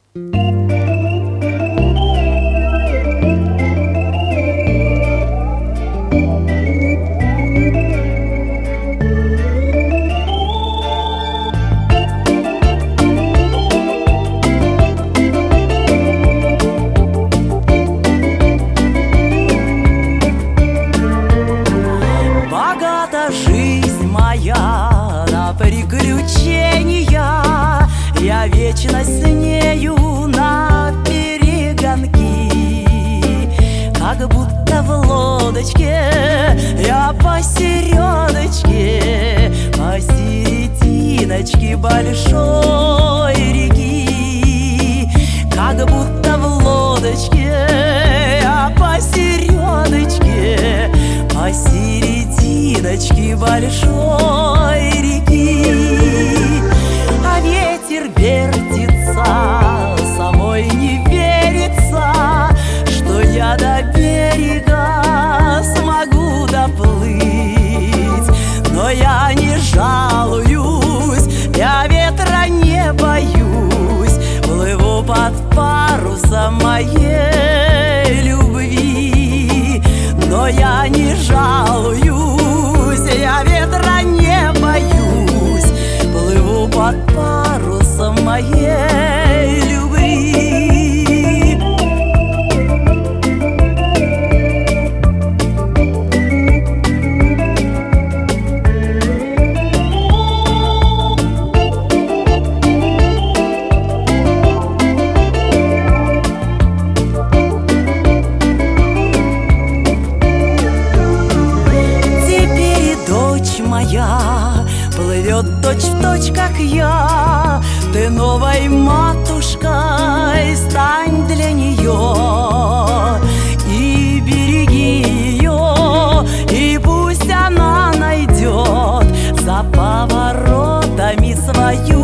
Жизнь моя на приключения, я вечно с нею на перегонки. Как будто в лодочке я посередочке, посерединочке большой реки. Как будто в лодочке я посередочке, посерединочке большой реки. А ветер вертится, самой не верится, что я до берега смогу доплыть. Но я не жалуюсь, я ветра не боюсь, плыву под парусом моей любви. Но я не жалуюсь, я ветра не боюсь, плыву под парусом моей любви. Моя плывет точь-в-точь, как я. Ты новой матушкой стань для нее и береги ее, и пусть она найдет за поворотами свою